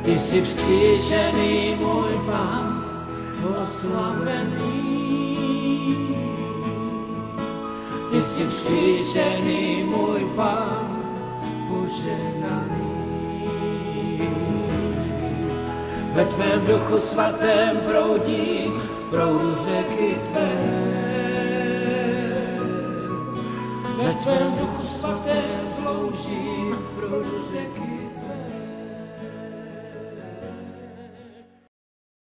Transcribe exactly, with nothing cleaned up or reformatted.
Ty jsi vzkříšený, můj Pán, oslavený. Ty jsi vzkříšený, můj Pán, požehnaný. Ve tvém duchu svatém proudí proudu řeky tvé. Ve tvém duchu svatém slouží proudu řeky